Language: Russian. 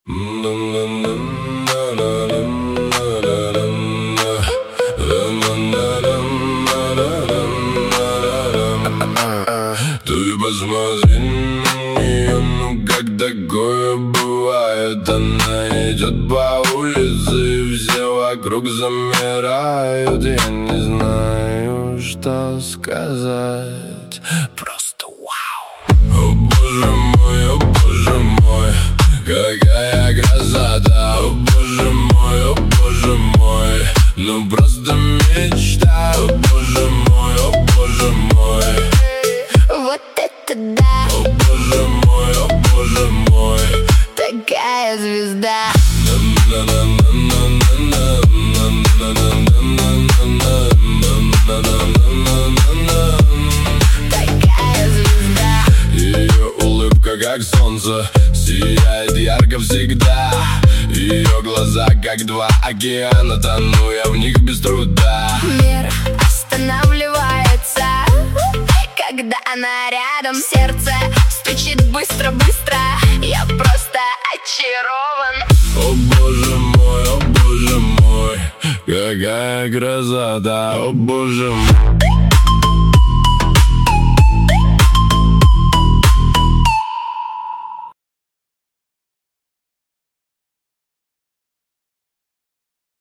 Ты посмотри на нее, ну как такое бывает? Она идет по улице, и все вокруг замирают. Я не знаю, что сказать, просто вау. О боже мой, какая красота. О боже мой, ну просто мечта. О боже мой, вот это да! о боже мой, Такая звезда! Такая звезда! Ее улыбка как солнце, сияет ярко всегда. Ее глаза как два океана, тону я в них без труда. Мир останавливается, когда она рядом. Сердце стучит быстро-быстро, я просто очарован. О боже мой, какая красота. О боже мой.